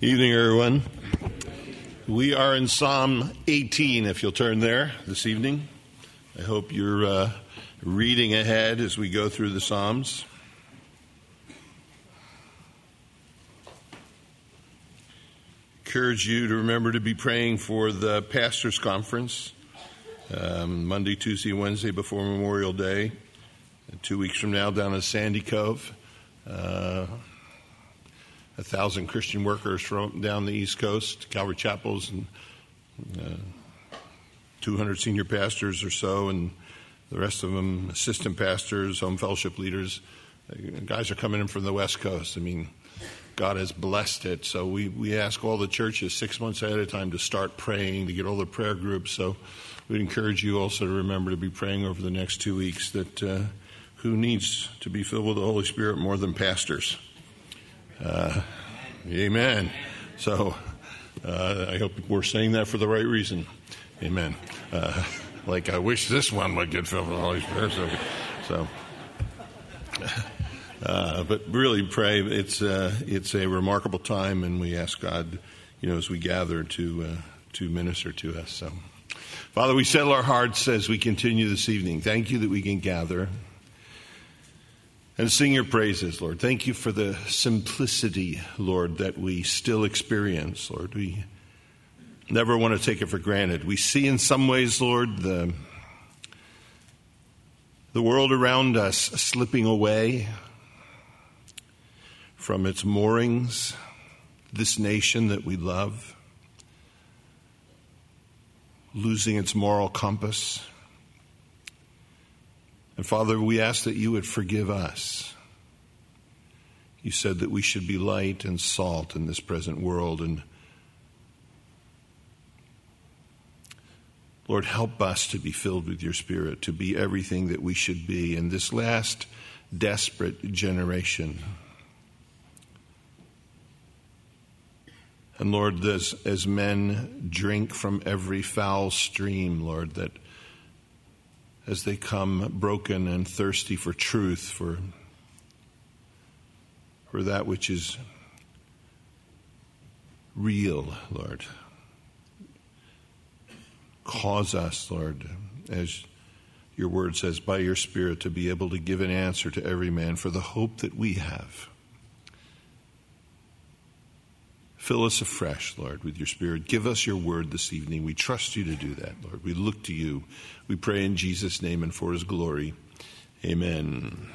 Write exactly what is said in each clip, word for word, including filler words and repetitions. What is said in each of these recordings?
Evening, everyone. We are in Psalm eighteen, if you'll turn there this evening. I hope you're uh, reading ahead as we go through the Psalms. Encourage you to remember to be praying for the Pastors' Conference, um, Monday, Tuesday, Wednesday before Memorial Day, two weeks from now down at Sandy Cove. Uh, a thousand Christian workers from down the East Coast, Calvary Chapels, and uh, two hundred senior pastors or so, and the rest of them assistant pastors, home fellowship leaders. Uh, guys are coming in from the West Coast. I mean, God has blessed it. So we, we ask all the churches six months ahead of time to start praying, to get all the prayer groups. So we'd encourage you also to remember to be praying over the next two weeks that uh, who needs to be filled with the Holy Spirit more than pastors? Uh, amen. So uh, I hope we're saying that for the right reason. Amen. Uh, like I wish this one would get filled with the Holy Spirit. So, so uh, but really pray. It's uh, it's a remarkable time, and we ask God, you know, as we gather to uh, to minister to us. So, Father, we settle our hearts as we continue this evening. Thank you that we can gather and sing your praises, Lord. Thank you for the simplicity, Lord, that we still experience, Lord. We never want to take it for granted. We see in some ways, Lord, the, the world around us slipping away from its moorings, this nation that we love, losing its moral compass. And Father, we ask that you would forgive us. You said that we should be light and salt in this present world. And Lord, help us to be filled with your Spirit, to be everything that we should be in this last desperate generation. And Lord, as, as men drink from every foul stream, Lord, that as they come broken and thirsty for truth, for, for that which is real, Lord. Cause us, Lord, as your word says, by your Spirit, to be able to give an answer to every man for the hope that we have. Fill us afresh, Lord, with your Spirit. Give us your word this evening. We trust you to do that, Lord. We look to you. We pray in Jesus' name and for his glory. Amen.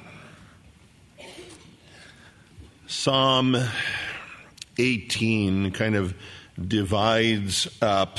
Psalm eighteen kind of divides up,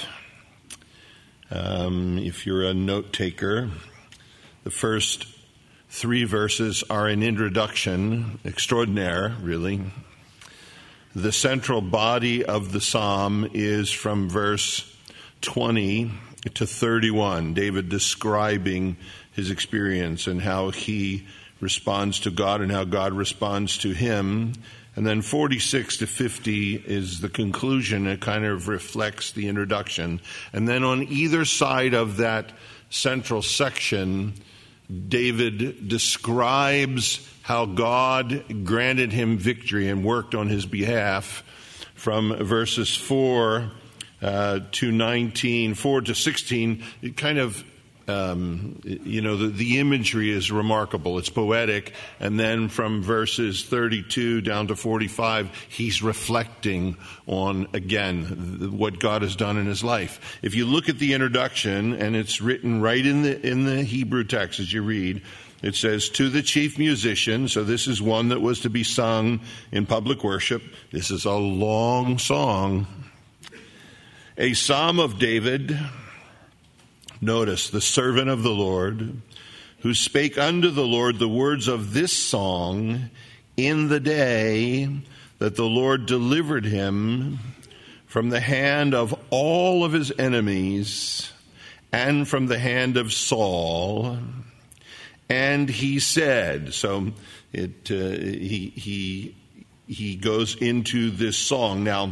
um, if you're a note taker, the first three verses are an introduction, extraordinaire, really. The central body of the psalm is from verse twenty to thirty-one, David describing his experience and how he responds to God and how God responds to him. And then forty-six to fifty is the conclusion. It kind of reflects the introduction. And then on either side of that central section, David describes how God granted him victory and worked on his behalf from verses four uh, to nineteen, four to sixteen. It kind of, um, you know, the, the imagery is remarkable. It's poetic. And then from verses thirty-two down to forty-five, he's reflecting on, again, what God has done in his life. If you look at the introduction, and it's written right in the in the Hebrew text as you read, it says, to the chief musician. So this is one that was to be sung in public worship. This is a long song. A psalm of David. Notice, the servant of the Lord, who spake unto the Lord the words of this song in the day that the Lord delivered him from the hand of all of his enemies and from the hand of Saul. And he said, so it uh, he he he goes into this song. Now,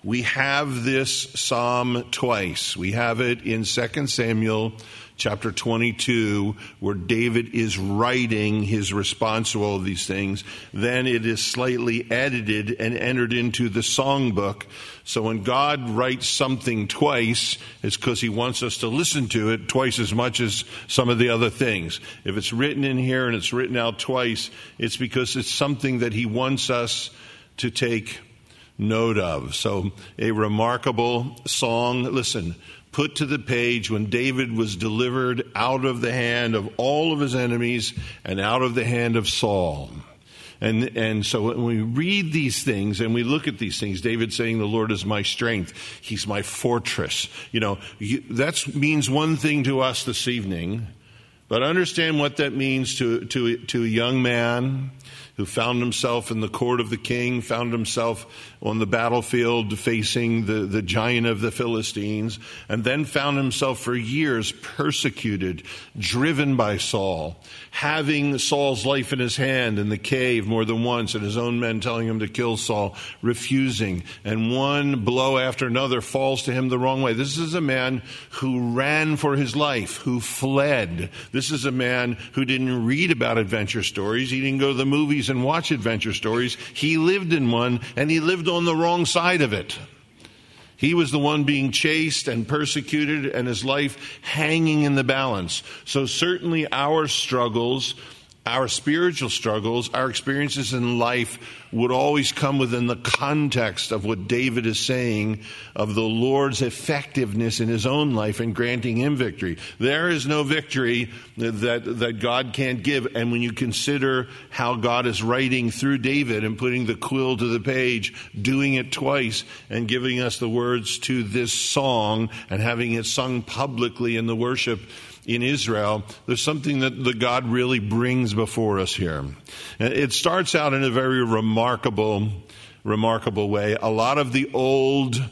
We have this psalm twice. We have it in Second Samuel chapter twenty-two, where David is writing his response to all of these things. Then it is slightly edited and entered into the songbook. So when God writes something twice, it's because he wants us to listen to it twice as much as some of the other things. If it's written in here and it's written out twice, it's because it's something that he wants us to take note of. So a remarkable song. Listen, put to the page when David was delivered out of the hand of all of his enemies and out of the hand of Saul. And and so when we read these things and we look at these things, David saying, the Lord is my strength. He's my fortress. You know, that means one thing to us this evening, but understand what that means to, to, to a young man who found himself in the court of the king, found himself on the battlefield facing the, the giant of the Philistines, and then found himself for years persecuted, driven by Saul, having Saul's life in his hand in the cave more than once, and his own men telling him to kill Saul, refusing, and one blow after another falls to him the wrong way. This is a man who ran for his life, who fled. This is a man who didn't read about adventure stories. He didn't go to the movies and watch adventure stories. He lived in one, and he lived on the wrong side of it. He was the one being chased and persecuted, and his life hanging in the balance. So certainly our struggles, our spiritual struggles, our experiences in life would always come within the context of what David is saying of the Lord's effectiveness in his own life in granting him victory. There is no victory that, that God can't give. And when you consider how God is writing through David and putting the quill to the page, doing it twice and giving us the words to this song and having it sung publicly in the worship in Israel, there's something that the God really brings before us here. It starts out in a very remarkable, remarkable way. A lot of the old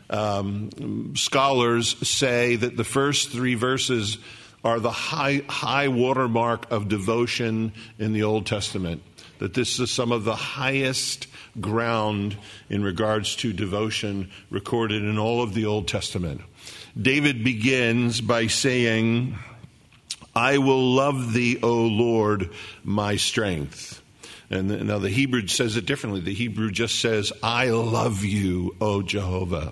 um, scholars say that the first three verses are the high, high watermark of devotion in the Old Testament. That this is some of the highest ground in regards to devotion recorded in all of the Old Testament. David begins by saying, I will love thee, O Lord, my strength. And now the Hebrew says it differently. The Hebrew just says, I love you, O Jehovah.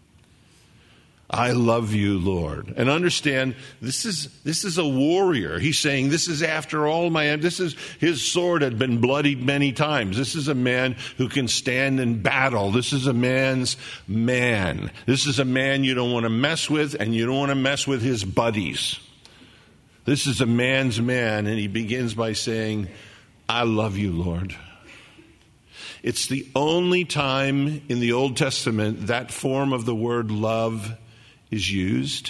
I love you, Lord. And understand, this is this is a warrior. He's saying, this is after all my, this is, his sword had been bloodied many times. This is a man who can stand in battle. This is a man's man. This is a man you don't want to mess with, and you don't want to mess with his buddies. This is a man's man, and he begins by saying, I love you, Lord. It's the only time in the Old Testament that form of the word love is used.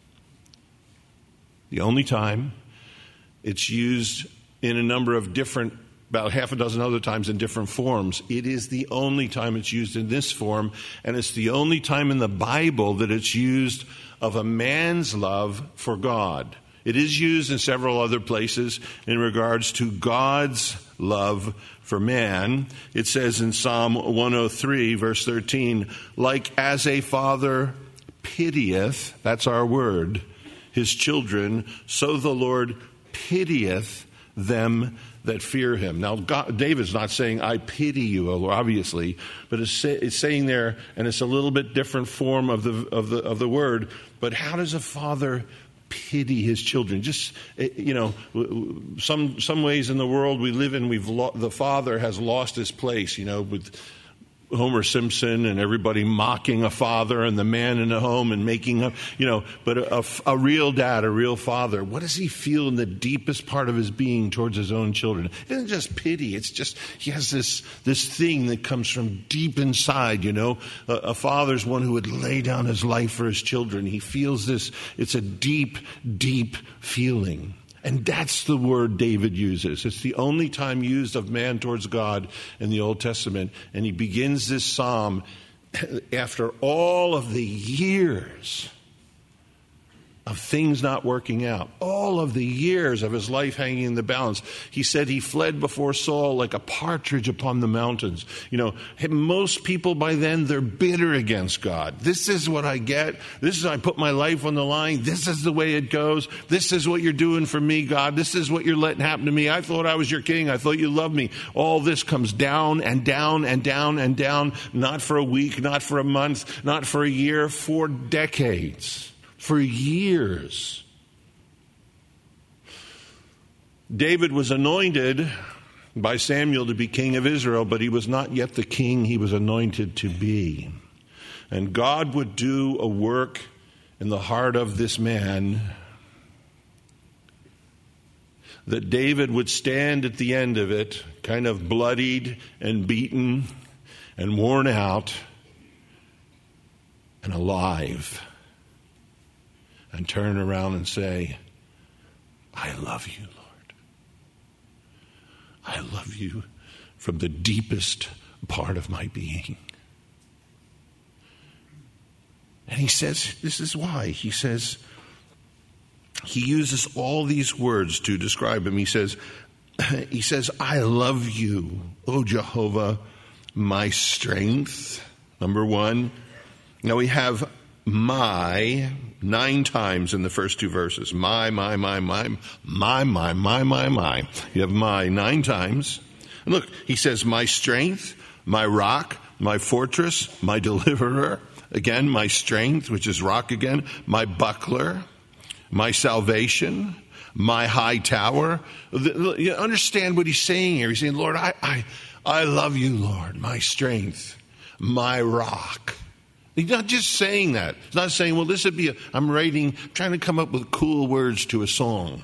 The only time. It's used in a number of different, about half a dozen other times in different forms. It is the only time it's used in this form, and it's the only time in the Bible that it's used of a man's love for God. It is used in several other places in regards to God's love for man. It says in Psalm one oh three, verse thirteen, like as a father pitieth, that's our word, his children, so the Lord pitieth them that fear him. Now, God, David's not saying, I pity you, O Lord, obviously, but it's, say, it's saying there, and it's a little bit different form of the, of the, of the word, but how does a father pity his children? Just, you know, some some ways in the world we live in, we've lo- the father has lost his place, you know, with Homer Simpson and everybody mocking a father and the man in the home and making up, you know, but a, a, a real dad, a real father, what does he feel in the deepest part of his being towards his own children? It isn't just pity. It's just, he has this, this thing that comes from deep inside, you know. A, a father's one who would lay down his life for his children. He feels this, it's a deep, deep feeling. And that's the word David uses. It's the only time used of man towards God in the Old Testament. And he begins this psalm after all of the years of things not working out, all of the years of his life hanging in the balance. He said he fled before Saul like a partridge upon the mountains. You know, most people by then, they're bitter against God. This is what I get. This is, I put my life on the line. This is the way it goes. This is what you're doing for me, God. This is what you're letting happen to me. I thought I was your king. I thought you loved me. All this comes down and down and down and down, not for a week, not for a month, not for a year, for decades. For years. David was anointed by Samuel to be king of Israel, but he was not yet the king he was anointed to be. And God would do a work in the heart of this man that David would stand at the end of it, kind of bloodied and beaten and worn out and alive, and turn around and say, I love you, Lord. I love you from the deepest part of my being. And he says, this is why. He says, he uses all these words to describe him. He says, he says, I love you, O Jehovah, my strength. Number one. Now we have my nine times in the first two verses. My, my, my, my, my, my, my, my, my. You have my nine times. And look, he says, my strength, my rock, my fortress, my deliverer. Again, my strength, which is rock again. My buckler, my salvation, my high tower. You understand what he's saying here. He's saying, Lord, I, I, I love you, Lord, my strength, my rock. He's not just saying that. He's not saying, well, this would be a, I'm writing, trying to come up with cool words to a song.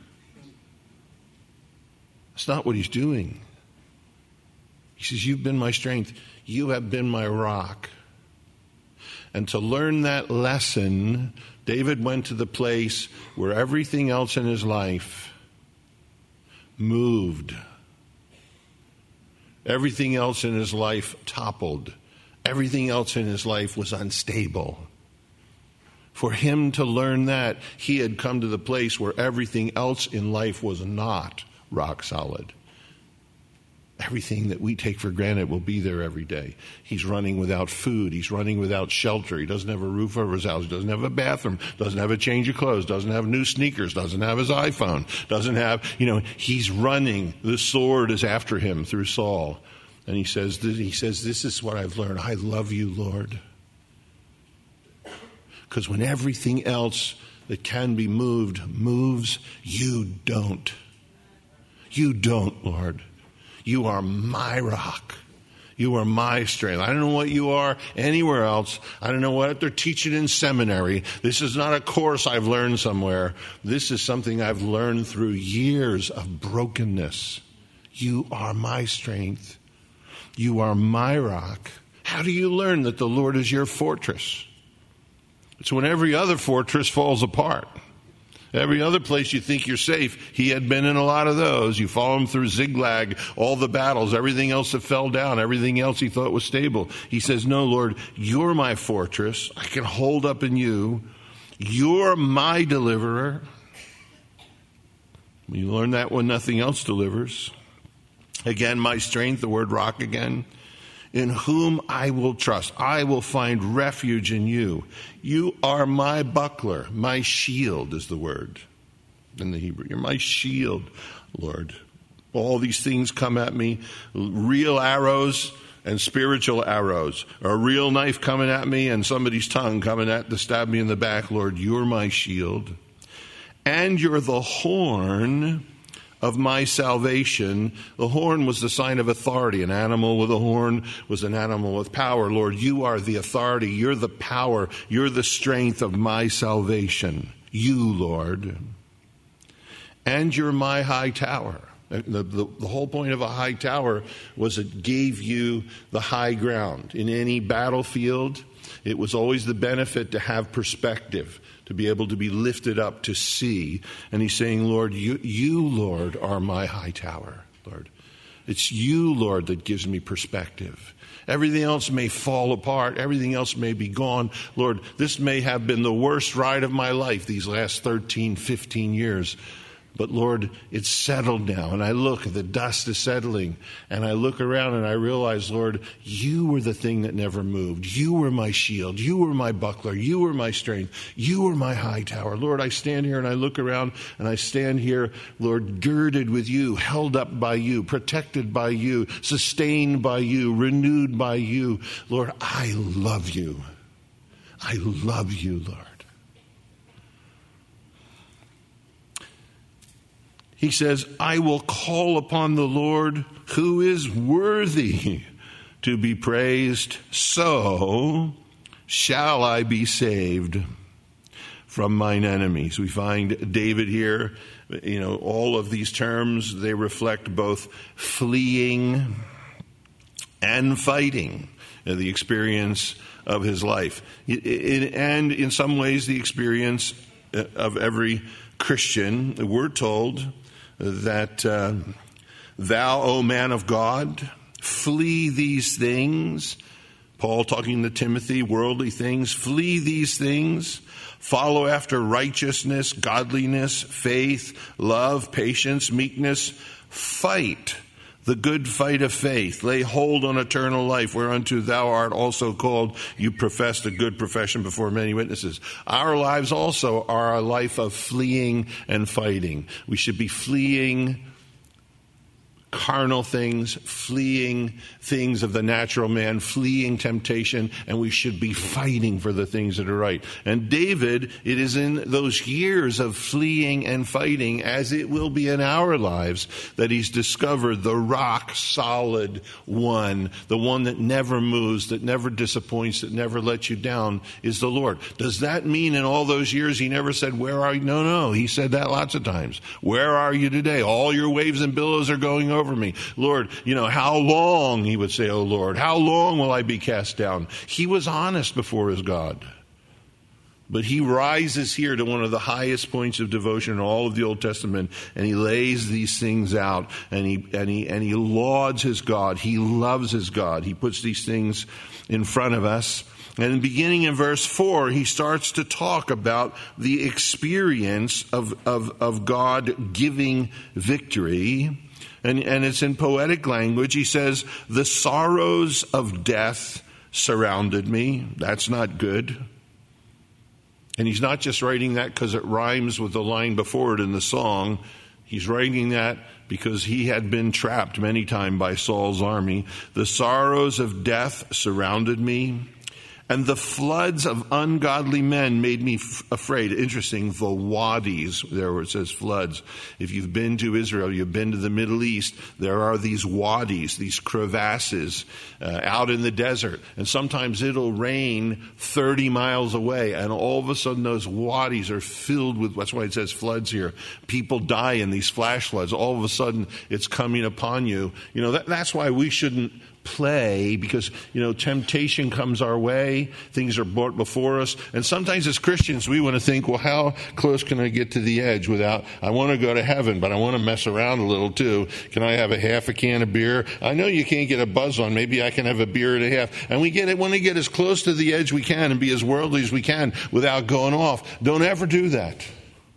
That's not what he's doing. He says, you've been my strength. You have been my rock. And to learn that lesson, David went to the place where everything else in his life moved. Everything else in his life toppled. Everything else in his life was unstable. For him to learn that, he had come to the place where everything else in life was not rock solid. Everything that we take for granted will be there every day. He's running without food. He's running without shelter. He doesn't have a roof over his house. He doesn't have a bathroom. Doesn't have a change of clothes. Doesn't have new sneakers. Doesn't have his iPhone. Doesn't have, you know, he's running. The sword is after him through Saul. And he says, he says, this is what I've learned. I love you, Lord. Because when everything else that can be moved moves, you don't. You don't, Lord. You are my rock. You are my strength. I don't know what you are anywhere else. I don't know what they're teaching in seminary. This is not a course I've learned somewhere. This is something I've learned through years of brokenness. You are my strength. You are my rock. How do you learn that the Lord is your fortress? It's when every other fortress falls apart. Every other place you think you're safe, he had been in a lot of those. You follow him through Ziklag, all the battles, everything else that fell down, everything else he thought was stable. He says, no, Lord, you're my fortress. I can hold up in you. You're my deliverer. You learn that when nothing else delivers. Again, my strength, the word rock again. In whom I will trust. I will find refuge in you. You are my buckler. My shield is the word in the Hebrew. You're my shield, Lord. All these things come at me. Real arrows and spiritual arrows. A real knife coming at me and somebody's tongue coming at to stab me in the back. Lord, you're my shield. And you're the horn of my salvation. The horn was the sign of authority. An animal with a horn was an animal with power. Lord, you are the authority. You're the power. You're the strength of my salvation. You, Lord. And you're my high tower. The, the, the whole point of a high tower was it gave you the high ground. In any battlefield, it was always the benefit to have perspective, to be able to be lifted up, to see. And he's saying, Lord, you, you, Lord, are my high tower, Lord. It's you, Lord, that gives me perspective. Everything else may fall apart. Everything else may be gone. Lord, this may have been the worst ride of my life these last thirteen, fifteen years. But Lord, it's settled now. And I look, the dust is settling. And I look around and I realize, Lord, you were the thing that never moved. You were my shield. You were my buckler. You were my strength. You were my high tower. Lord, I stand here and I look around and I stand here, Lord, girded with you, held up by you, protected by you, sustained by you, renewed by you. Lord, I love you. I love you, Lord. He says, I will call upon the Lord who is worthy to be praised. So shall I be saved from mine enemies. We find David here, you know, all of these terms, they reflect both fleeing and fighting, you know, the experience of his life. And in some ways, the experience of every Christian. We're told that uh, thou, O man of God, flee these things. Paul talking to Timothy, worldly things, flee these things. Follow after righteousness, godliness, faith, love, patience, meekness. Fight the good fight of faith. Lay hold on eternal life, whereunto thou art also called. You professed a good profession before many witnesses. Our lives also are a life of fleeing and fighting. We should be fleeing carnal things, fleeing things of the natural man, fleeing temptation, and we should be fighting for the things that are right. And David, it is in those years of fleeing and fighting, as it will be in our lives, that he's discovered the rock solid one, the one that never moves, that never disappoints, that never lets you down, is the Lord. Does that mean in all those years he never said, where are you? No, no, he said that lots of times. Where are you today? All your waves and billows are going over me. Lord, you know, how long, he would say, oh Lord, how long will I be cast down? He was honest before his God. But he rises here to one of the highest points of devotion in all of the Old Testament, and he lays these things out, and he and he and he lauds his God. He loves his God. He puts these things in front of us. And beginning in verse four, he starts to talk about the experience of of, of God giving victory. And, and it's in poetic language. He says, the sorrows of death surrounded me. That's not good. And he's not just writing that because it rhymes with the line before it in the song. He's writing that because he had been trapped many times by Saul's army. The sorrows of death surrounded me, and the floods of ungodly men made me f- afraid. Interesting, the wadis, there where it says floods. If you've been to Israel, you've been to the Middle East, there are these wadis, these crevasses uh, out in the desert. And sometimes it'll rain thirty miles away, and all of a sudden those wadis are filled with, that's why it says floods here. People die in these flash floods. All of a sudden it's coming upon you. You know, that, that's why we shouldn't play, because, you know, temptation comes our way, things are brought before us, and sometimes as Christians we want to think, well, how close can I get to the edge without, I want to go to heaven, but I want to mess around a little too. Can I have a half a can of beer? I know you can't get a buzz on, maybe I can have a beer and a half. And we get it, want to get as close to the edge we can and be as worldly as we can without going off. Don't ever do that.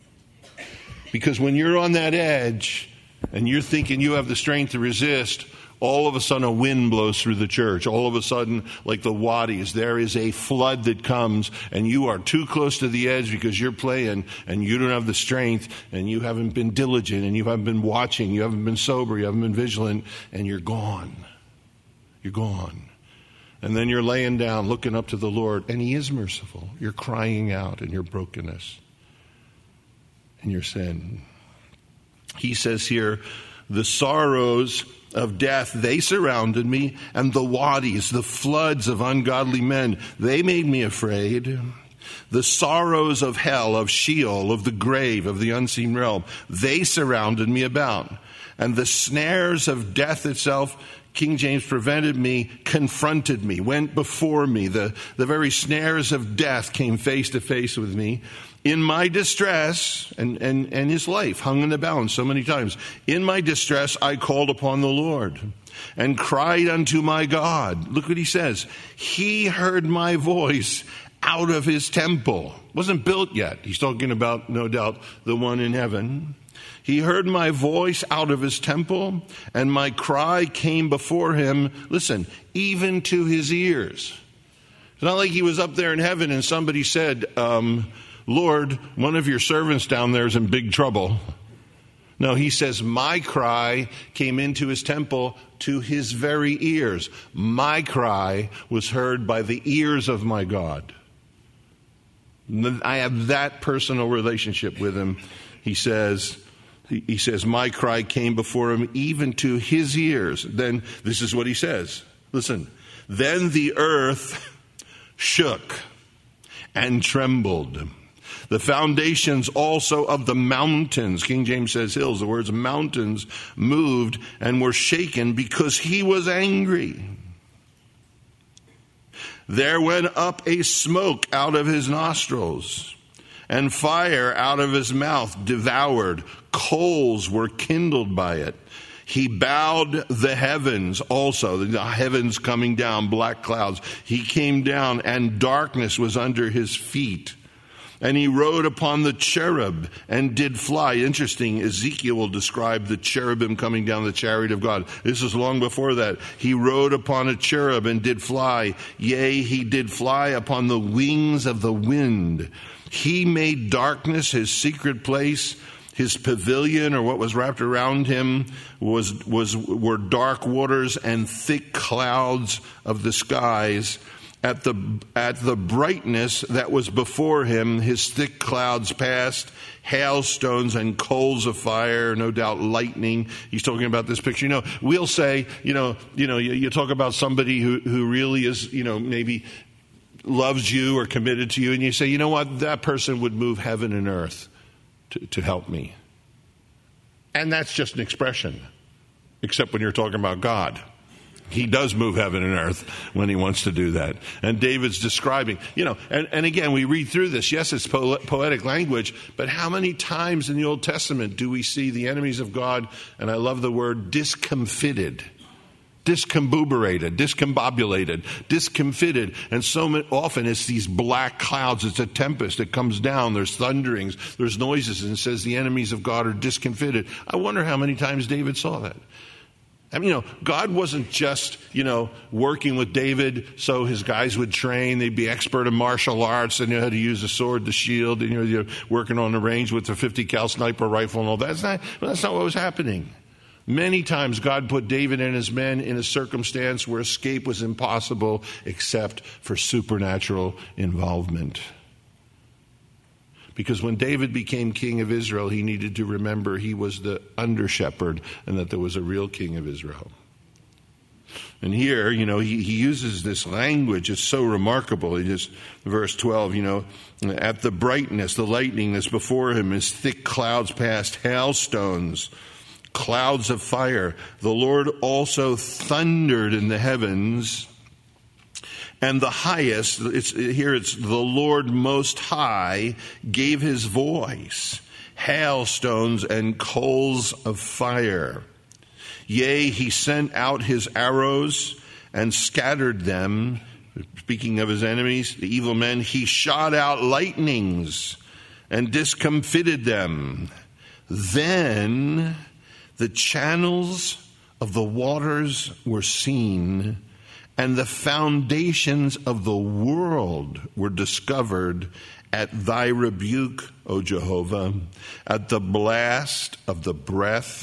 Because when you're on that edge and you're thinking you have the strength to resist, all of a sudden a wind blows through the church. All of a sudden, like the wadis, there is a flood that comes, and you are too close to the edge because you're playing and you don't have the strength, and you haven't been diligent, and you haven't been watching, you haven't been sober, you haven't been vigilant, and you're gone. You're gone. And then you're laying down looking up to the Lord, and he is merciful. You're crying out in your brokenness and your sin. He says here, the sorrows of death, they surrounded me, and the wadis, the floods of ungodly men, they made me afraid. The sorrows of hell, of Sheol, of the grave, of the unseen realm, they surrounded me about. And the snares of death itself, King James prevented me, confronted me, went before me. The, the very snares of death came face to face with me. In my distress, and, and, and his life hung in the balance so many times. In my distress, I called upon the Lord and cried unto my God. Look what he says. He heard my voice out of his temple. Wasn't built yet. He's talking about, no doubt, the one in heaven. He heard my voice out of his temple, and my cry came before him, listen, even to his ears. It's not like he was up there in heaven and somebody said, um, Lord, one of your servants down there is in big trouble. No, he says, my cry came into his temple to his very ears. My cry was heard by the ears of my God. I have that personal relationship with him. He says, he says, my cry came before him even to his ears. Then this is what he says. Listen, then the earth shook and trembled. The foundations also of the mountains, King James says hills, the words mountains, moved and were shaken because he was angry. There went up a smoke out of his nostrils, and fire out of his mouth devoured. Coals were kindled by it. He bowed the heavens also, the heavens coming down, black clouds. He came down, and darkness was under his feet. And he rode upon the cherub and did fly. Interesting, Ezekiel will describe the cherubim coming down the chariot of God. This is long before that. He rode upon a cherub and did fly. Yea, he did fly upon the wings of the wind. He made darkness his secret place. His pavilion, or what was wrapped around him, was was were dark waters and thick clouds of the skies. At the at the brightness that was before him, his thick clouds passed, hailstones and coals of fire, no doubt lightning. He's talking about this picture. You know, we'll say, you know, you know, you, you talk about somebody who, who really is, you know, maybe loves you or committed to you, and you say, you know what, that person would move heaven and earth to, to help me. And that's just an expression, except when you're talking about God. He does move heaven and earth when he wants to do that. And David's describing, you know, and, and again, we read through this. Yes, it's po- poetic language, but how many times in the Old Testament do we see the enemies of God, and I love the word, discomfited, discombobulated, discombobulated, discomfited. And so often it's these black clouds. It's a tempest. It comes down. There's thunderings. There's noises. And it says the enemies of God are discomfited. I wonder how many times David saw that. I mean, you know, God wasn't just, you know, working with David so his guys would train. They'd be expert in martial arts. They knew how to use the sword, the shield. And, you know, you're working on the range with the fifty cal sniper rifle and all that. That's not, that's not what was happening. Many times God put David and his men in a circumstance where escape was impossible except for supernatural involvement. Because when David became king of Israel, he needed to remember he was the under-shepherd and that there was a real king of Israel. And here, you know, he, he uses this language. It's so remarkable. He just, verse twelve, you know, at the brightness, the lightning that's before him, his thick clouds passed, hailstones, clouds of fire. The Lord also thundered in the heavens. And the highest, it's, here it's the Lord Most High, gave his voice, hailstones and coals of fire. Yea, he sent out his arrows and scattered them. Speaking of his enemies, the evil men, he shot out lightnings and discomfited them. Then the channels of the waters were seen, and the foundations of the world were discovered at thy rebuke, O Jehovah, at the blast of the breath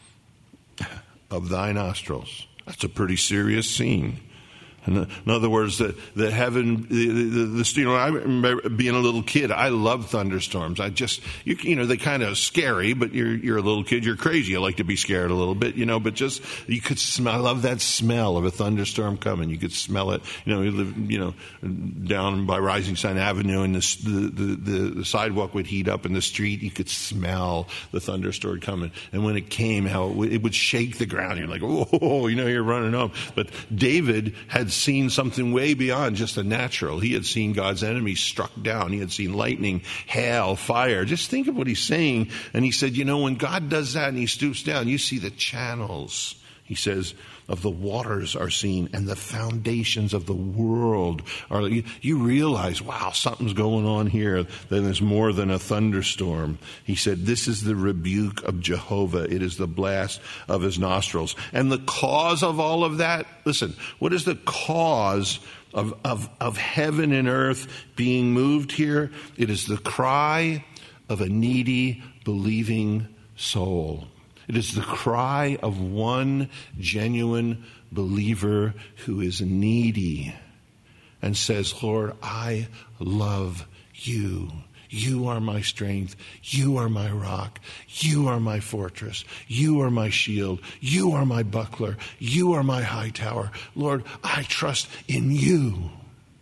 of thy nostrils. That's a pretty serious scene. In other words, the, the heaven, the, the, the, you know, I remember being a little kid, I love thunderstorms. I just, you, you know, they're kind of scary, but you're, you're a little kid, you're crazy. You like to be scared a little bit, you know, but just, you could smell, I love that smell of a thunderstorm coming. You could smell it. You know, we live, you know, down by Rising Sun Avenue, and the, the, the, the sidewalk would heat up in the street. You could smell the thunderstorm coming. And when it came, how it would, it would shake the ground. You're like, oh, you know, you're running home. But David had seen something way beyond just the natural. He had seen God's enemies struck down. He had seen lightning, hail, fire. Just think of what he's saying. And he said, you know, when God does that and he stoops down, you see the channels, he says, of the waters are seen, and the foundations of the world are. You, you realize, wow, something's going on here. Then there's more than a thunderstorm. He said, this is the rebuke of Jehovah. It is the blast of his nostrils. And the cause of all of that, listen, what is the cause of, of, of heaven and earth being moved here? It is the cry of a needy, believing soul. It is the cry of one genuine believer who is needy and says, Lord, I love you. You are my strength. You are my rock. You are my fortress. You are my shield. You are my buckler. You are my high tower. Lord, I trust in you.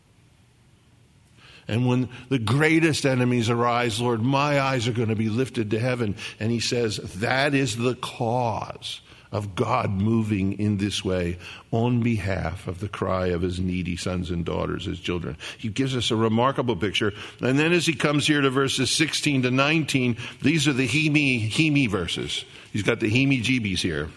And when the greatest enemies arise, Lord, my eyes are going to be lifted to heaven. And he says that is the cause of God moving in this way on behalf of the cry of his needy sons and daughters, his children. He gives us a remarkable picture. And then as he comes here to verses sixteen to nineteen, these are the he-me, he-me verses. He's got the he-me-jeebies here.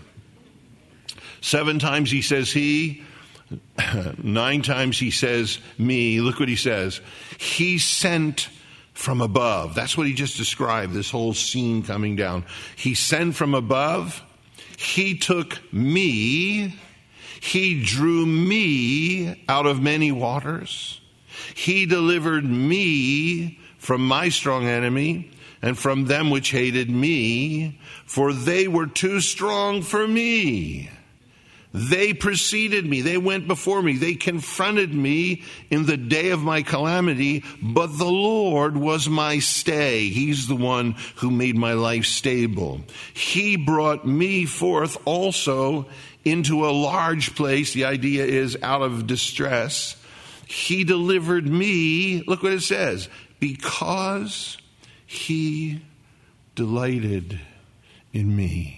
Seven times he says he. Nine times he says me. Look what he says. He sent from above. That's what he just described, this whole scene coming down. He sent from above. He took me. He drew me out of many waters. He delivered me from my strong enemy and from them which hated me, for they were too strong for me. They preceded me. They went before me. They confronted me in the day of my calamity, but the Lord was my stay. He's the one who made my life stable. He brought me forth also into a large place. The idea is out of distress. He delivered me, look what it says, because he delighted in me.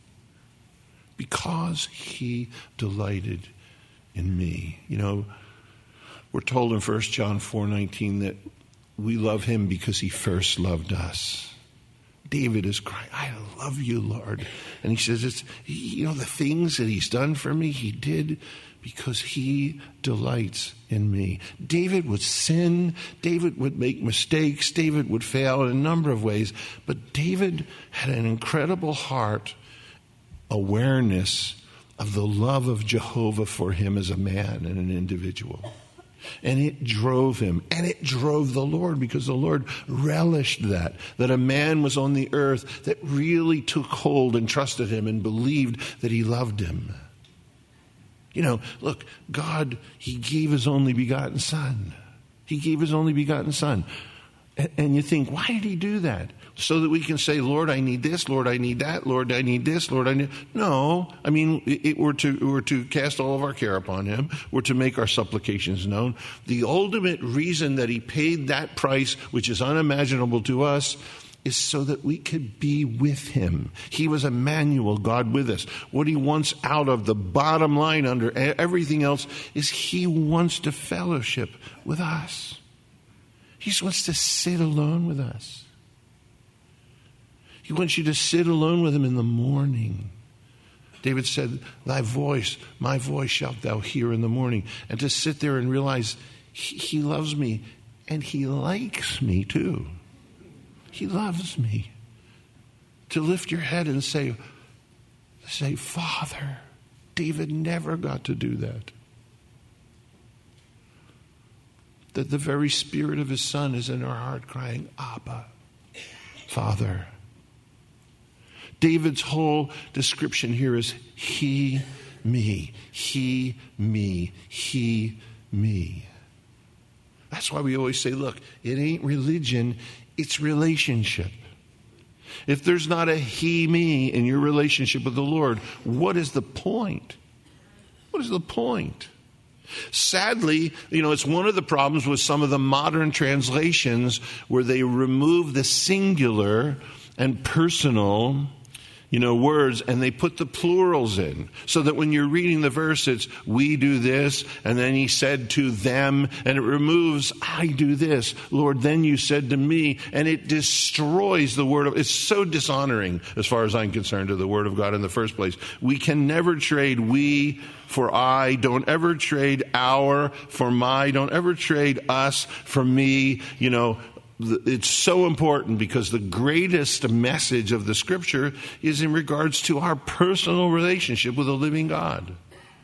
Because he delighted in me. You know, we're told in First John four nineteen that we love him because he first loved us. David is crying, I love you, Lord. And he says, it's, you know, the things that he's done for me, he did because he delights in me. David would sin. David would make mistakes. David would fail in a number of ways. But David had an incredible heart awareness of the love of Jehovah for him as a man and an individual. And it drove him, and it drove the Lord, because the Lord relished that, that a man was on the earth that really took hold and trusted him and believed that he loved him. You know, look, God, he gave his only begotten son. He gave his only begotten son. And you think, why did he do that? So that we can say, Lord, I need this, Lord, I need that, Lord, I need this, Lord, I need... No, I mean, it, it, we're, to, we're to cast all of our care upon him. We're to make our supplications known. The ultimate reason that he paid that price, which is unimaginable to us, is so that we could be with him. He was Emmanuel, God with us. What he wants out of the bottom line under everything else is he wants to fellowship with us. He just wants to sit alone with us. He wants you to sit alone with him in the morning. David said, thy voice, my voice shalt thou hear in the morning. And to sit there and realize he, he loves me and he likes me too. He loves me. To lift your head and say, say, Father. David never got to do that. That the very spirit of his son is in our heart crying, Abba, Father. David's whole description here is he, me, he, me, he, me. That's why we always say, look, it ain't religion, it's relationship. If there's not a he, me in your relationship with the Lord, what is the point? What is the point? Sadly, you know, it's one of the problems with some of the modern translations where they remove the singular and personal you know, words, and they put the plurals in, so that when you're reading the verse, it's we do this, and then he said to them, and it removes I do this, Lord, then you said to me, and it destroys the word of, it's so dishonoring as far as I'm concerned to the word of God in the first place. We can never trade we for I. Don't ever trade our for my. Don't ever trade us for me. You know, it's so important, because the greatest message of the Scripture is in regards to our personal relationship with the living God.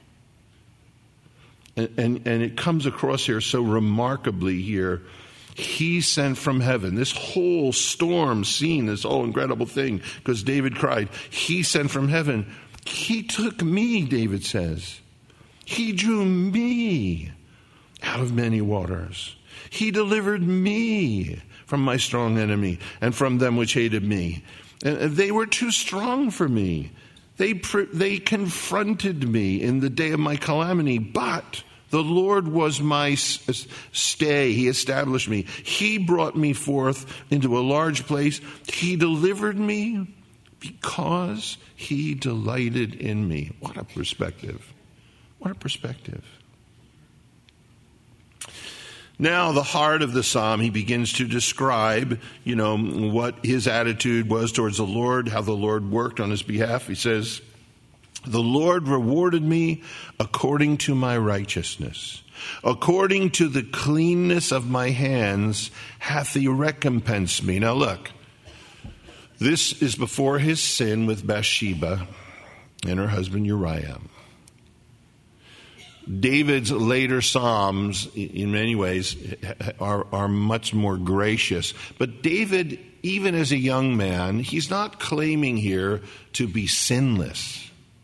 And, and, and it comes across here so remarkably here. He sent from heaven. This whole storm scene, this whole incredible thing, because David cried, he sent from heaven. He took me, David says. He drew me out of many waters. He delivered me from my strong enemy and from them which hated me. And they were too strong for me. They they confronted me in the day of my calamity, but the Lord was my stay. He established me. He brought me forth into a large place. He delivered me because he delighted in me. What a perspective. What a perspective. Now, the heart of the psalm, he begins to describe, you know, what his attitude was towards the Lord, how the Lord worked on his behalf. He says, the Lord rewarded me according to my righteousness. According to the cleanness of my hands hath he recompensed me. Now look, this is before his sin with Bathsheba and her husband Uriah. David's later Psalms, in many ways, are, are much more gracious. But David, even as a young man, he's not claiming here to be sinless.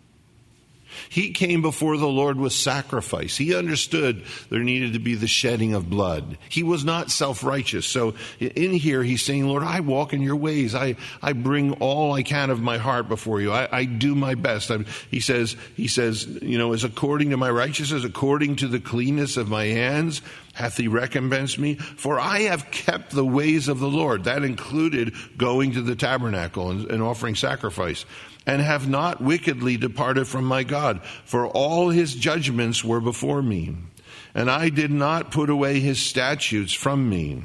He came before the Lord with sacrifice. He understood there needed to be the shedding of blood. He was not self-righteous. So in here, he's saying, Lord, I walk in your ways. I, I bring all I can of my heart before you. I, I do my best. I, he says, he says, you know, as according to my righteousness, according to the cleanness of my hands, hath he recompensed me? For I have kept the ways of the Lord. That included going to the tabernacle and, and offering sacrifice. And have not wickedly departed from my God, for all his judgments were before me, and I did not put away his statutes from me.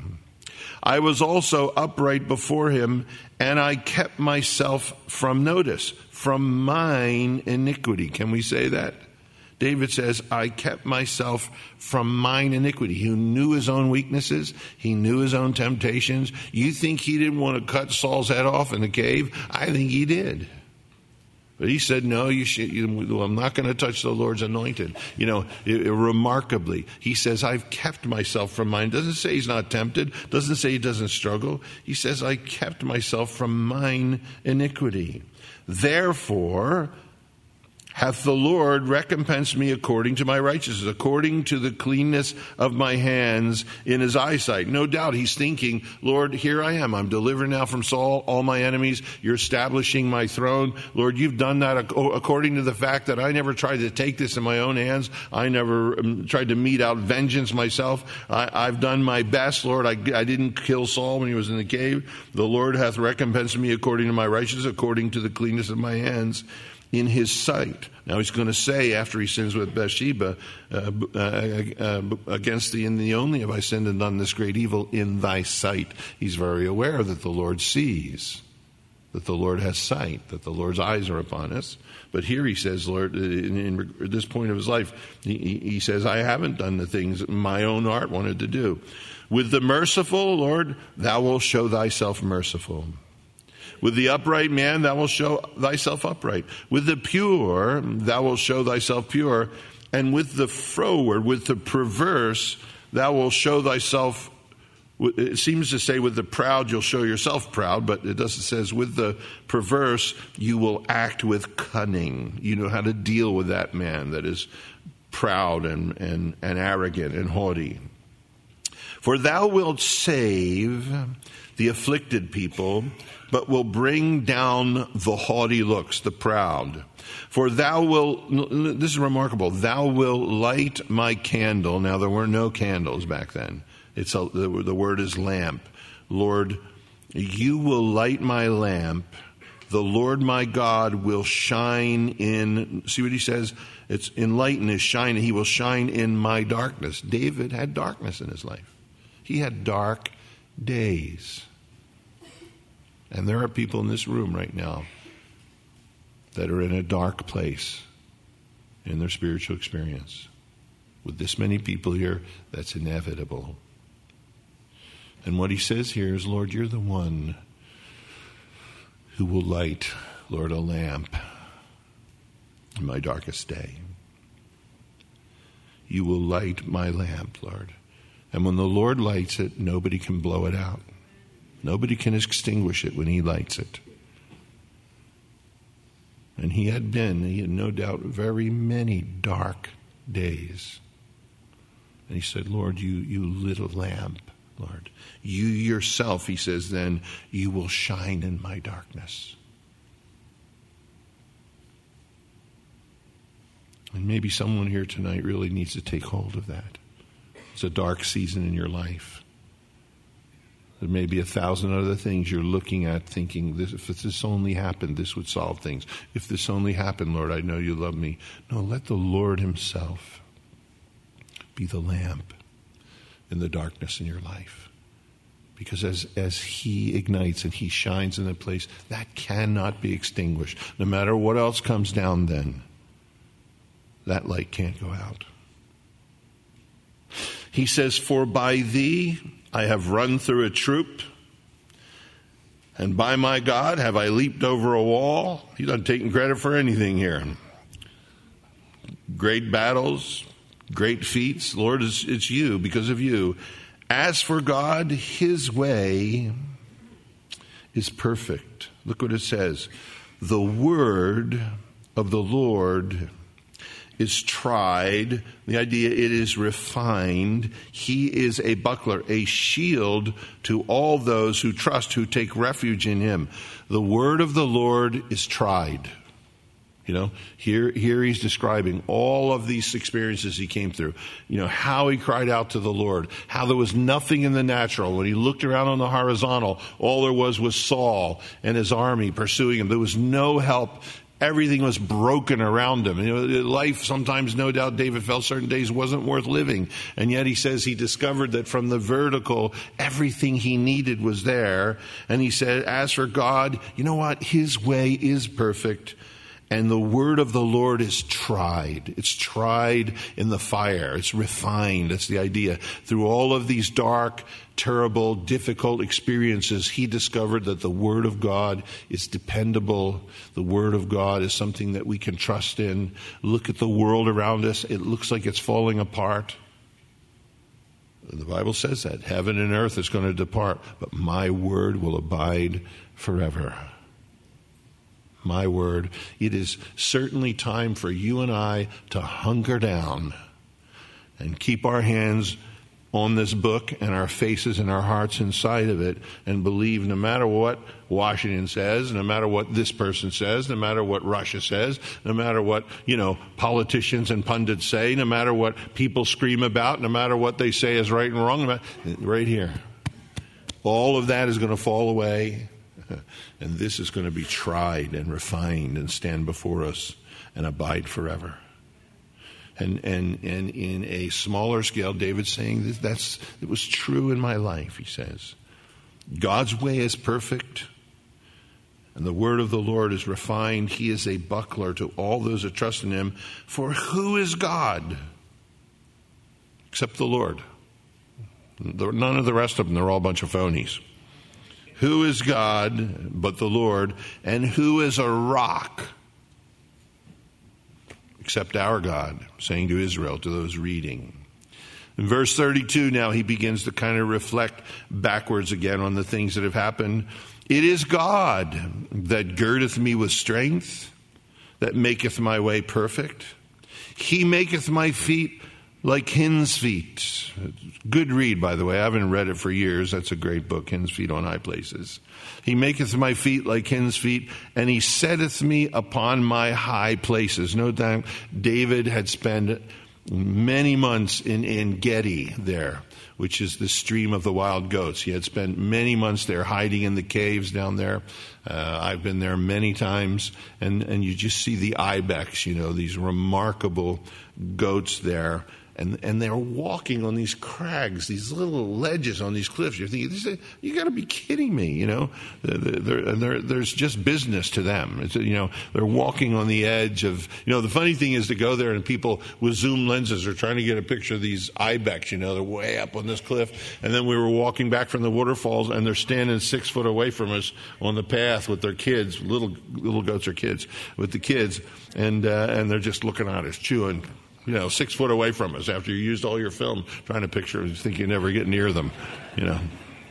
I was also upright before him, and I kept myself from notice, from mine iniquity. Can we say that? David says, I kept myself from mine iniquity. He knew his own weaknesses. He knew his own temptations. You think he didn't want to cut Saul's head off in the cave? I think he did. But he said, no, you should, you, well, I'm not going to touch the Lord's anointed. You know, it, it, remarkably, he says, I've kept myself from mine. Doesn't say he's not tempted. Doesn't say he doesn't struggle. He says, I kept myself from mine iniquity. Therefore, hath the Lord recompensed me according to my righteousness, according to the cleanness of my hands in his eyesight. No doubt he's thinking, Lord, here I am. I'm delivered now from Saul, all my enemies. You're establishing my throne. Lord, you've done that according to the fact that I never tried to take this in my own hands. I never um, tried to mete out vengeance myself. I, I've done my best, Lord. I, I didn't kill Saul when he was in the cave. The Lord hath recompensed me according to my righteousness, according to the cleanness of my hands in his sight. Now he's going to say, after he sins with Bathsheba, uh, uh, uh, against thee and thee only have I sinned and done this great evil in thy sight. He's very aware that the Lord sees, that the Lord has sight, that the Lord's eyes are upon us. But here he says, Lord, in, in this point of his life, he, he says, I haven't done the things that my own heart wanted to do. With the merciful, Lord, thou wilt show thyself merciful. With the upright man, thou wilt show thyself upright. With the pure, thou wilt show thyself pure. And with the froward, with the perverse, thou wilt show thyself. It seems to say with the proud, you'll show yourself proud, but it doesn't. It says with the perverse, you will act with cunning. You know how to deal with that man that is proud and, and, and arrogant and haughty. For thou wilt save the afflicted people, but will bring down the haughty looks, the proud. For thou wilt, this is remarkable, thou wilt light my candle. Now there were no candles back then. It's a, the, the word is lamp. Lord, you will light my lamp The Lord my God will shine in, see what he says? It's enlighten is shine. He will shine in my darkness. David had darkness in his life. He had dark days. And there are people in this room right now that are in a dark place in their spiritual experience. With this many people here, that's inevitable. And what he says here is, Lord, you're the one who will light, Lord, a lamp in my darkest day. You will light my lamp, Lord. And when the Lord lights it, nobody can blow it out. Nobody can extinguish it when he lights it. And he had been, he had no doubt, very many dark days. And he said, Lord, you, you lit a lamp, Lord. You yourself, he says then, you will shine in my darkness. And maybe someone here tonight really needs to take hold of that. It's a dark season in your life. There may be a thousand other things you're looking at thinking, this, if this only happened, this would solve things. If this only happened, Lord, I know you love me. No, let the Lord himself be the lamp in the darkness in your life. Because as, as he ignites and he shines in a place, that cannot be extinguished. No matter what else comes down then, that light can't go out. He says, for by thee I have run through a troop, and by my God have I leaped over a wall. He's not taking credit for anything here. Great battles, great feats. Lord, it's, it's you, because of you. As for God, his way is perfect. Look what it says. The word of the Lord is tried. The idea, it is refined. He is a buckler, a shield to all those who trust, who take refuge in him. The word of the Lord is tried. You know, here, here he's describing all of these experiences he came through. You know, how he cried out to the Lord, how there was nothing in the natural. When he looked around on the horizontal, all there was was Saul and his army pursuing him. There was no help. Everything was broken around him. You know, life, sometimes, no doubt, David felt certain days wasn't worth living. And yet he says he discovered that from the vertical, everything he needed was there. And he said, as for God, you know what? His way is perfect. And the word of the Lord is tried. It's tried in the fire. It's refined. That's the idea. Through all of these dark, terrible, difficult experiences, he discovered that the word of God is dependable. The word of God is something that we can trust in. Look at the world around us. It looks like it's falling apart. The Bible says that. Heaven and earth is going to depart, but my word will abide forever. My word. It is certainly time for you and I to hunker down and keep our hands on this book and our faces and our hearts inside of it and believe no matter what Washington says, no matter what this person says, no matter what Russia says, no matter what, you know, politicians and pundits say, no matter what people scream about, no matter what they say is right and wrong, right here. All of that is going to fall away. And this is going to be tried and refined and stand before us and abide forever. And and and in a smaller scale, David's saying that that's it was true in my life, he says. God's way is perfect, and the word of the Lord is refined. He is a buckler to all those that trust in him. For who is God except the Lord? None of the rest of them, they're all a bunch of phonies. Who is God but the Lord? And who is a rock except our God? Saying to Israel, to those reading. In verse thirty-two now, he begins to kind of reflect backwards again on the things that have happened. It is God that girdeth me with strength, that maketh my way perfect. He maketh my feet like hin's feet. Good read, by the way. I haven't read it for years. That's a great book, Hin's Feet on High Places. He maketh my feet like hin's feet, and he setteth me upon my high places. No doubt David had spent many months in En Gedi there, which is the stream of the wild goats. He had spent many months there hiding in the caves down there. Uh, I've been there many times, and, and you just see the ibex, you know, these remarkable goats there. And and they're walking on these crags, these little ledges on these cliffs. You're thinking, this is, you got to be kidding me, you know. They're, they're, they're, there's just business to them. It's, you know, they're walking on the edge of, you know, the funny thing is to go there and people with zoom lenses are trying to get a picture of these ibex, you know, they're way up on this cliff. And then we were walking back from the waterfalls and they're standing six foot away from us on the path with their kids, little little goats are kids, with the kids. And, uh, and they're just looking at us, chewing. You know, six foot away from us after you used all your film trying to picture and think you never get near them, you know.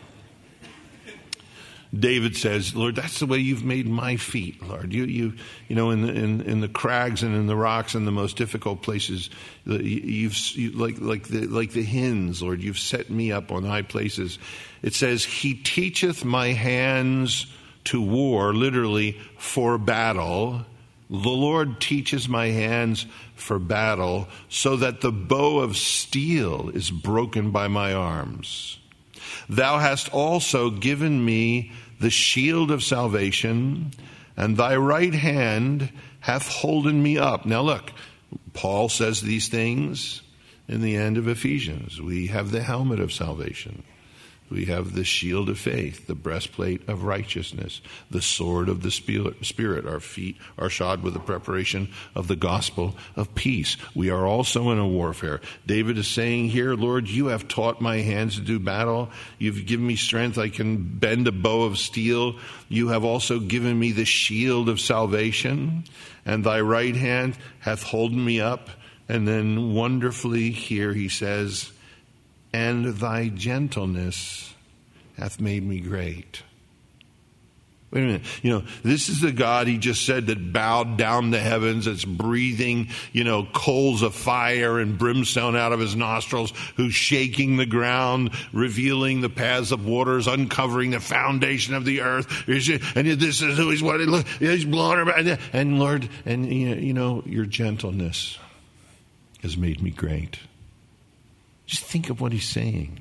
David says, Lord, that's the way you've made my feet, Lord. You, you, you know, in the, in, in the crags and in the rocks and the most difficult places, you've you, like like the like the hinds, Lord. You've set me up on high places. It says, He teacheth my hands to war, literally for battle. The Lord teaches my hands for battle, so that the bow of steel is broken by my arms. Thou hast also given me the shield of salvation, and thy right hand hath holden me up. Now look, Paul says these things in the end of Ephesians. We have the helmet of salvation. We have the shield of faith, the breastplate of righteousness, the sword of the Spirit. Our feet are shod with the preparation of the gospel of peace. We are also in a warfare. David is saying here, Lord, you have taught my hands to do battle. You've given me strength. I can bend a bow of steel. You have also given me the shield of salvation, and thy right hand hath holden me up. And then wonderfully here he says, and thy gentleness hath made me great. Wait a minute. You know, this is the God he just said that bowed down the heavens, that's breathing, you know, coals of fire and brimstone out of his nostrils, who's shaking the ground, revealing the paths of waters, uncovering the foundation of the earth. And this is who he's what he's blowing about. And Lord, and you know, your gentleness has made me great. Just think of what he's saying.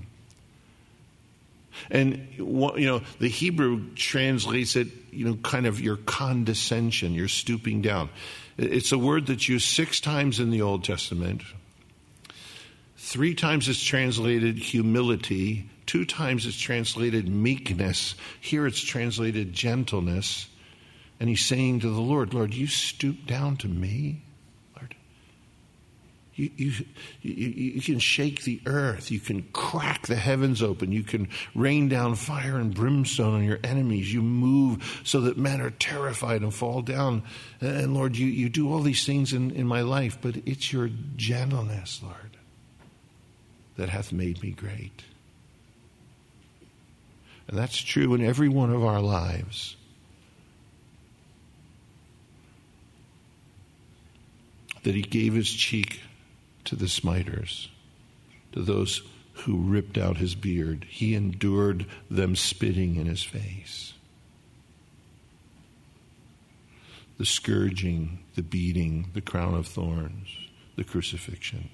And, you know, the Hebrew translates it, you know, kind of your condescension, your stooping down. It's a word that's used six times in the Old Testament. Three times it's translated humility. Two times it's translated meekness. Here it's translated gentleness. And he's saying to the Lord, Lord, you stoop down to me? You, you, you, you can shake the earth. You can crack the heavens open. You can rain down fire and brimstone on your enemies. You move so that men are terrified and fall down. And Lord, you, you do all these things in, in my life, but it's your gentleness, Lord, that hath made me great. And that's true in every one of our lives. That he gave his cheek to the smiters, to those who ripped out his beard. He endured them spitting in his face. The scourging, the beating, the crown of thorns, the crucifixion.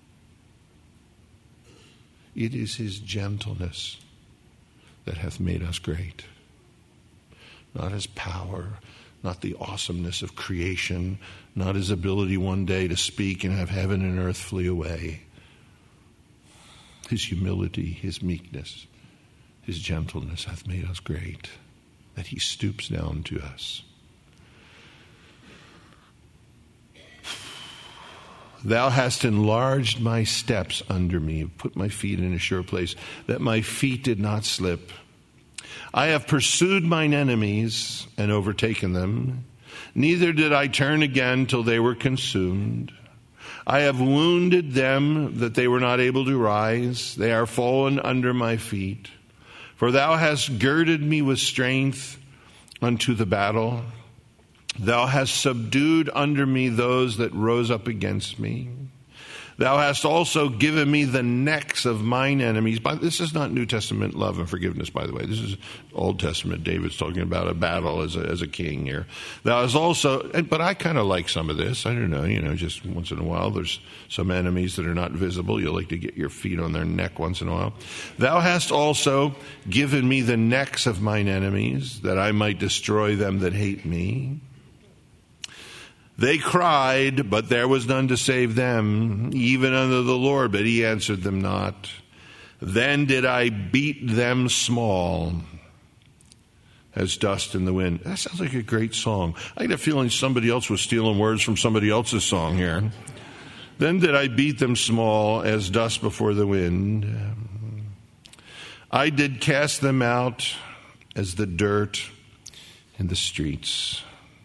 It is his gentleness that hath made us great. Not his power, not the awesomeness of creation, not his ability one day to speak and have heaven and earth flee away. His humility, his meekness, his gentleness hath made us great, that he stoops down to us. Thou hast enlarged my steps under me, put my feet in a sure place, that my feet did not slip. I have pursued mine enemies and overtaken them. Neither did I turn again till they were consumed. I have wounded them that they were not able to rise. They are fallen under my feet. For thou hast girded me with strength unto the battle. Thou hast subdued under me those that rose up against me. Thou hast also given me the necks of mine enemies. But this is not New Testament love and forgiveness, by the way. This is Old Testament. David's talking about a battle as a, as a king here. Thou hast also, but I kind of like some of this. I don't know, you know, just once in a while there's some enemies that are not visible. You like to get your feet on their neck once in a while. Thou hast also given me the necks of mine enemies, that I might destroy them that hate me. They cried, but there was none to save them, even unto the Lord, but he answered them not. Then did I beat them small as dust in the wind. That sounds like a great song. I get a feeling somebody else was stealing words from somebody else's song here. Then did I beat them small as dust before the wind. I did cast them out as the dirt in the streets.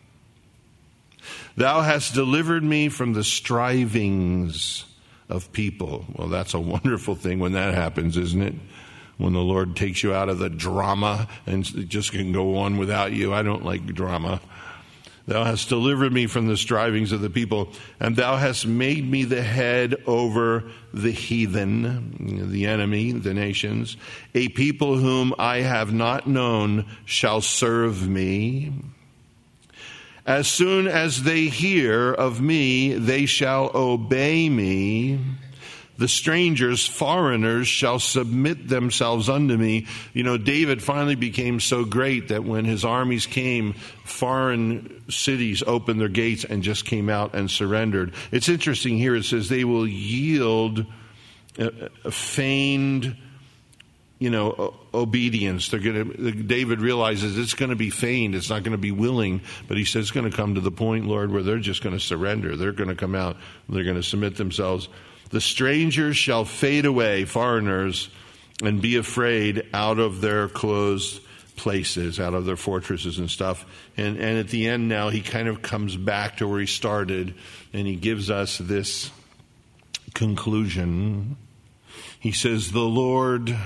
Thou hast delivered me from the strivings of people. Well, that's a wonderful thing when that happens, isn't it? When the Lord takes you out of the drama and just can go on without you. I don't like drama. Thou hast delivered me from the strivings of the people, and thou hast made me the head over the heathen, the enemy, the nations. A people whom I have not known shall serve me. As soon as they hear of me, they shall obey me. The strangers, foreigners, shall submit themselves unto me. You know, David finally became so great that when his armies came, foreign cities opened their gates and just came out and surrendered. It's interesting here, it says they will yield a, a feigned, you know, obedience. They're going to, David realizes it's going to be feigned. It's not going to be willing, but he says it's going to come to the point, Lord, where they're just going to surrender. They're going to come out. They're going to submit themselves. The strangers shall fade away, foreigners, and be afraid out of their closed places, out of their fortresses and stuff. And, and at the end now, he kind of comes back to where he started, and he gives us this conclusion. He says, the Lord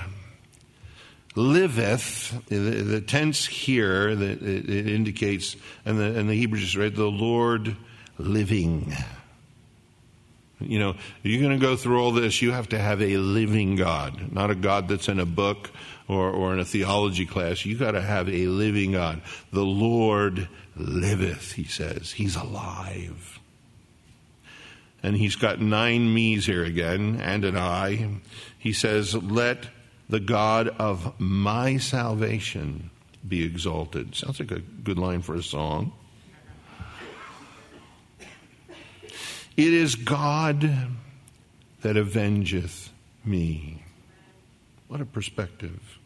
liveth. The, the tense here that it, it indicates, and the, and the Hebrew just read, the Lord living. You know, you're going to go through all this, you have to have a living God, not a God that's in a book or, or in a theology class. You got to have a living God. The Lord liveth, he says. He's alive. And he's got nine me's here again, and an I. He says, let the God of my salvation be exalted. Sounds like a good line for a song. It is God that avengeth me. What a perspective.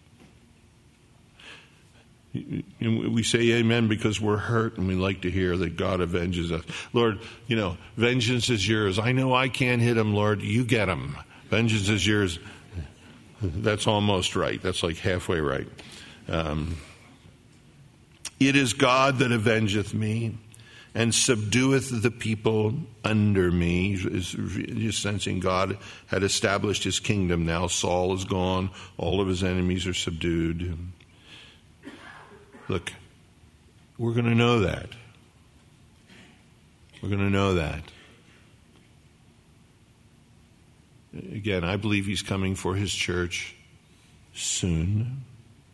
We say amen because we're hurt and we like to hear that God avenges us. Lord, you know, vengeance is yours. I know I can't hit him, Lord. You get him. Vengeance is yours. That's almost right. That's like halfway right. Um, it is God that avengeth me and subdueth the people under me. Just sensing God had established his kingdom now. Saul is gone. All of his enemies are subdued. Look, we're going to know that. We're going to know that. Again, I believe he's coming for his church soon.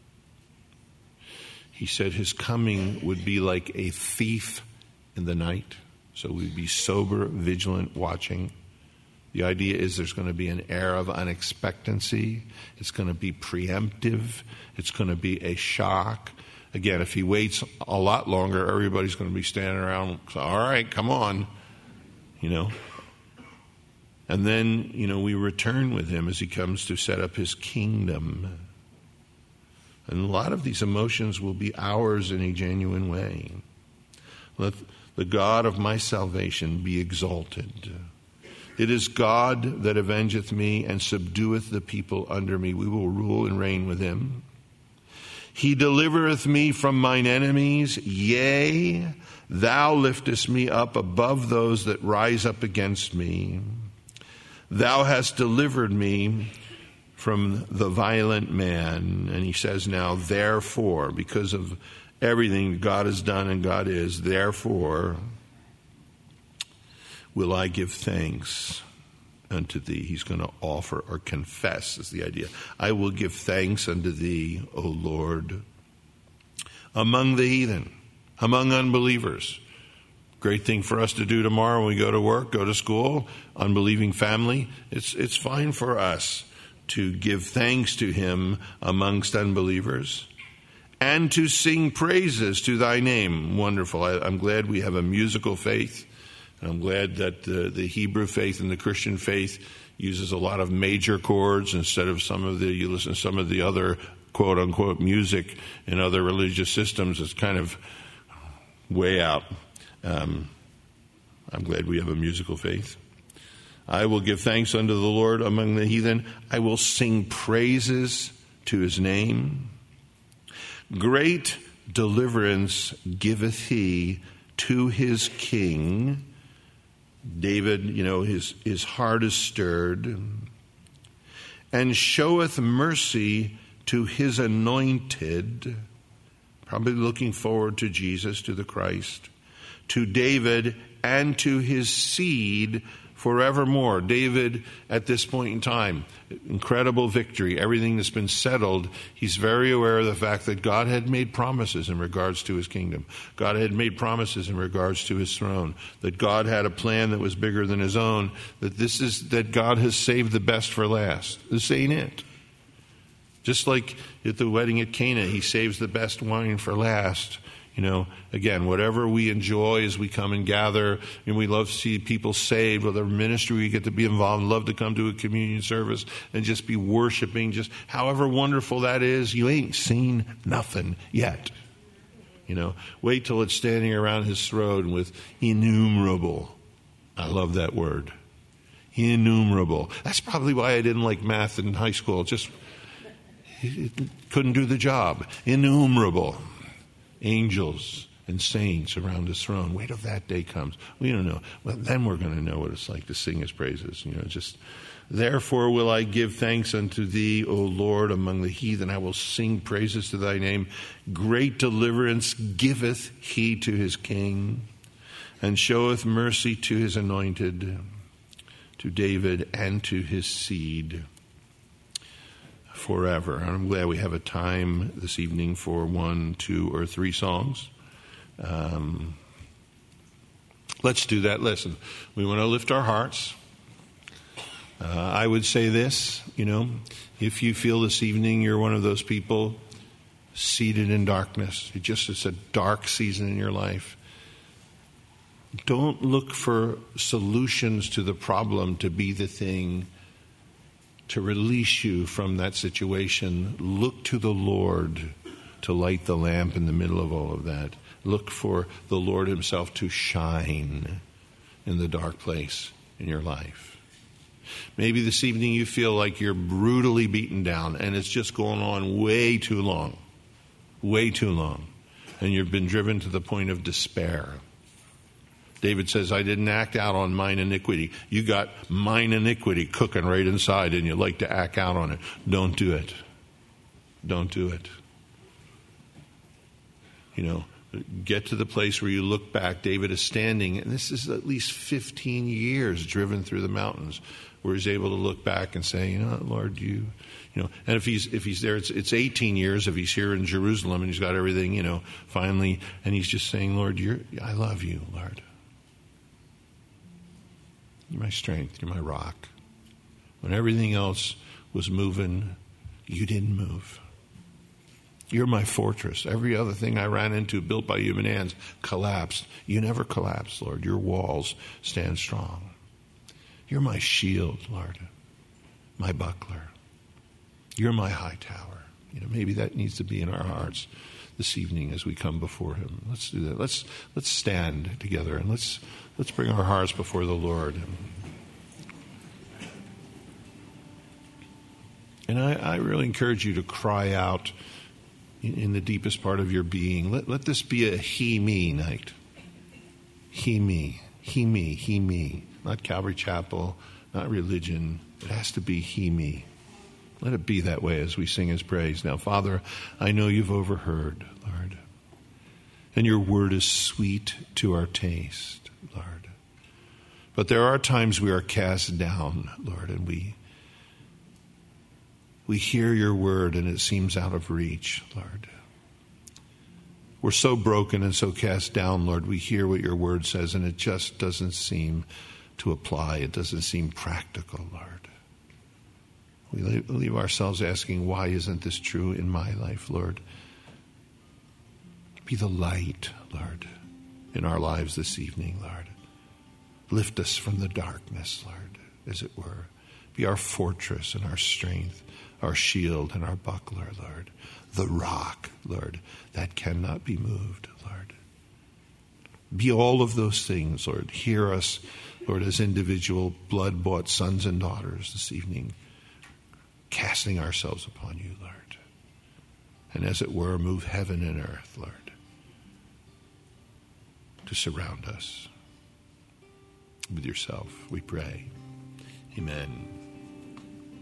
He said his coming would be like a thief in the night. So we'd be sober, vigilant, watching. The idea is there's going to be an air of unexpectancy. It's going to be preemptive. It's going to be a shock. Again, if he waits a lot longer, everybody's going to be standing around. All right, come on. You know. And then, you know, we return with him as he comes to set up his kingdom. And a lot of these emotions will be ours in a genuine way. Let the God of my salvation be exalted. It is God that avengeth me and subdueth the people under me. We will rule and reign with him. He delivereth me from mine enemies. Yea, thou liftest me up above those that rise up against me. Thou hast delivered me from the violent man. And he says now, therefore, because of everything God has done and God is, therefore will I give thanks unto thee. He's going to offer or confess is the idea. I will give thanks unto thee, O Lord, among the heathen, among unbelievers. Great thing for us to do tomorrow when we go to work, go to school, unbelieving family. It's, it's fine for us to give thanks to him amongst unbelievers and to sing praises to thy name. Wonderful. I, I'm glad we have a musical faith. I'm glad that the, the Hebrew faith and the Christian faith uses a lot of major chords instead of some of the, you listen to some of the other quote unquote music in other religious systems. It's kind of way out. Um, I'm glad we have a musical faith. I will give thanks unto the Lord among the heathen. I will sing praises to his name. Great deliverance giveth he to his king. David, you know, his, his heart is stirred. And showeth mercy to his anointed. Probably looking forward to Jesus, to the Christ. To David and to his seed forevermore. David, at this point in time, incredible victory, everything that's been settled. He's very aware of the fact that God had made promises in regards to his kingdom. God had made promises in regards to his throne. That God had a plan that was bigger than his own. That this is, that God has saved the best for last. This ain't it. Just like at the wedding at Cana, he saves the best wine for last. You know, again, whatever we enjoy as we come and gather, and we love to see people saved, whatever ministry we get to be involved in, love to come to a communion service and just be worshiping, just however wonderful that is, you ain't seen nothing yet. You know, wait till it's standing around his throne with innumerable. I love that word. Innumerable. That's probably why I didn't like math in high school. Just it couldn't do the job. Innumerable angels and saints around his throne. Wait till that day comes. We don't know. Well, then we're going to know what it's like to sing his praises. You know, just therefore will I give thanks unto thee, O Lord, among the heathen. I will sing praises to thy name. Great deliverance giveth he to his king, and showeth mercy to his anointed, to David and to his seed forever. And I'm glad we have a time this evening for one, two, or three songs. Um, let's do that. Listen, we want to lift our hearts. Uh, I would say this, you know, if you feel this evening you're one of those people seated in darkness, it just it's a dark season in your life, don't look for solutions to the problem to be the thing to release you from that situation. Look to the Lord to light the lamp in the middle of all of that. Look for the Lord himself to shine in the dark place in your life. Maybe this evening you feel like you're brutally beaten down and it's just going on way too long. Way too long. And you've been driven to the point of despair. David says, I didn't act out on mine iniquity. You got mine iniquity cooking right inside and you like to act out on it. Don't do it. Don't do it. You know, get to the place where you look back. David is standing, and this is at least fifteen years driven through the mountains, where he's able to look back and say, you know, Lord, you, you know, and if he's if he's there, it's it's eighteen years. If he's here in Jerusalem and he's got everything, you know, finally, and he's just saying, Lord, you're, I love you, Lord. You're my strength. You're my rock. When everything else was moving, you didn't move. You're my fortress. Every other thing I ran into built by human hands collapsed. You never collapsed, Lord. Your walls stand strong. You're my shield, Lord. My buckler. You're my high tower. You know, maybe that needs to be in our hearts this evening as we come before him. Let's do that. Let's let's stand together and let's let's bring our hearts before the Lord. And I, I really encourage you to cry out in, in the deepest part of your being. Let, let this be a he, me night. He, me. He, me. He, me. Not Calvary Chapel, not religion. It has to be he, me. Let it be that way as we sing his praise. Now, Father, I know you've overheard, Lord. And your word is sweet to our taste, Lord. But there are times we are cast down, Lord, and we we hear your word and it seems out of reach, Lord. We're so broken and so cast down, Lord. We hear what your word says and it just doesn't seem to apply. It doesn't seem practical, Lord. We leave ourselves asking, why isn't this true in my life, Lord? Be the light, Lord, in our lives this evening, Lord. Lift us from the darkness, Lord, as it were. Be our fortress and our strength, our shield and our buckler, Lord. The rock, Lord, that cannot be moved, Lord. Be all of those things, Lord. Hear us, Lord, as individual blood-bought sons and daughters this evening, casting ourselves upon you, Lord. And as it were, move heaven and earth, Lord, to surround us with yourself, we pray. Amen.